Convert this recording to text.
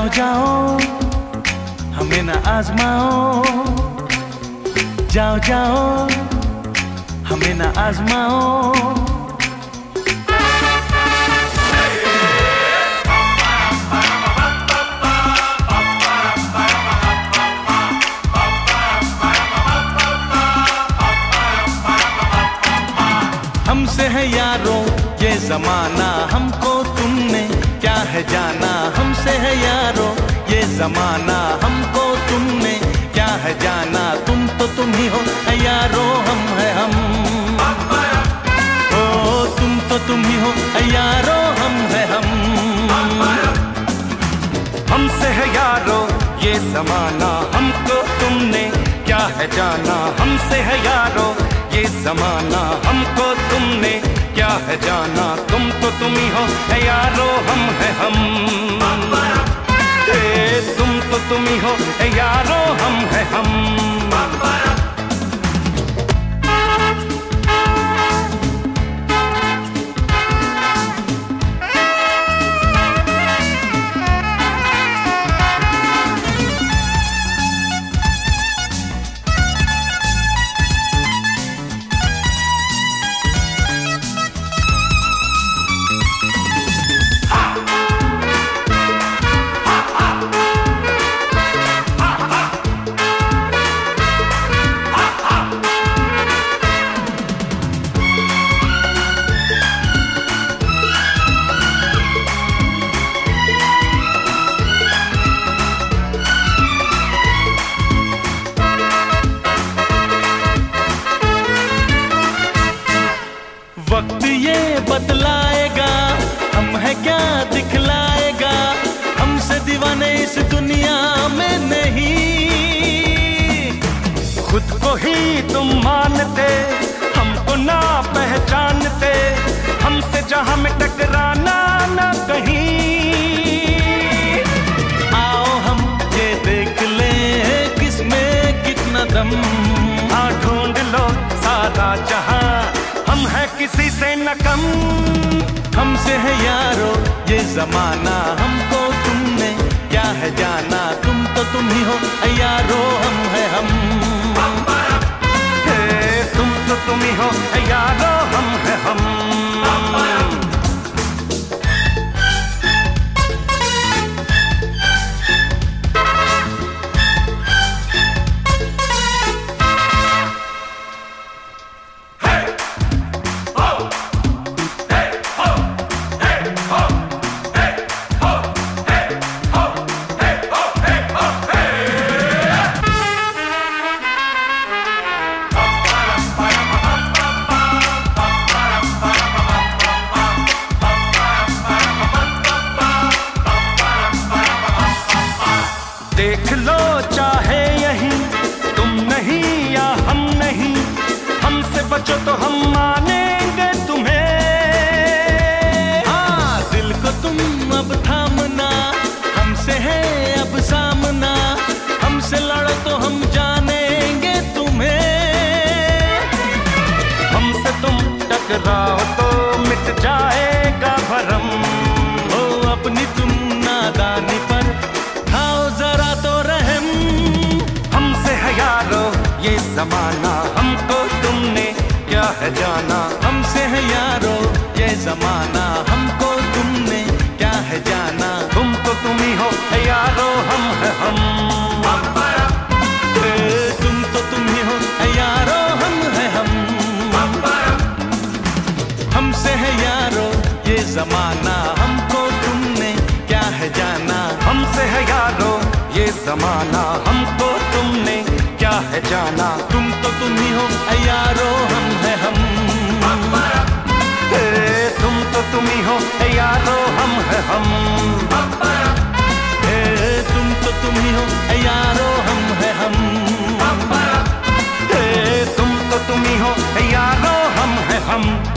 जाओ हमें न आजमाओ, जाओ जाओ हमें न आजमाओ। हमसे है यारों ये जमाना, हमको तुमने क्या है जाना। हमसे है यारों ये जमाना, हमको तुमने क्या है जाना। तुम तो तुम ही हो यारों, हम है हम। ओ तुम तो तुम ही हो यारों, हम है हम। हमसे है यारों ये जमाना, हमको तुमने क्या है जाना। हमसे है यारों ये जमाना, हमको तुमने क्या है जाना। तुम तो तुम ही हो यारों, हम है हम। तुम तो तुम ही हो यारों, हम है हम। वक्त ये बतलाएगा हम है क्या दिखलाएगा। हमसे दीवाने इस दुनिया में नहीं। खुद को ही तुम मानते, हमको ना पहचानते। हमसे जहां में टकराना ना कहीं। आओ हम ये देख ले किसमें कितना दम। हाँ ढूंढ लो सारा जहां, हम है किसी से न कम। हमसे है यारो ये जमाना, हमको तुमने क्या है जाना। तुम तो तुम ही हो यारो, हम है हम। तुम तो तुम ही हो यारो, हम है हम। देख लो चाहे यहीं तुम नहीं या हम नहीं। हमसे बचो तो हम मानेंगे तुम्हें। हाँ दिल को तुम अब थामना, हमसे है अब सामना। हमसे लड़ो तो हम जानेंगे तुम्हें। हमसे तुम टकराओ तो मिट जाएगा भरम। ओ अपनी तुम नादानी पर खाओ जरा तो रहम। हमसे है यारो ये जमाना, हमको तुमने क्या है जाना। हमसे है यारो ये जमाना, हमको तुमने क्या है जाना। तुम तो तुम ही हो यारो, हम है हम। तुम तो तुम ही हो यारो, हम है हम। हमसे है यारो ये जमाना, हमको तुमने क्या है जाना। हमसे है यारो ये जमाना, हमको तुमने क्या है जाना। तुम तो तुम ही हो यारो, हम है हम। तुम तो तुम ही हो यारो, हम है हम। तुम तो तुम ही हो यारो, हम है हम। तुम तो तुम ही हो यारो, हम है हम।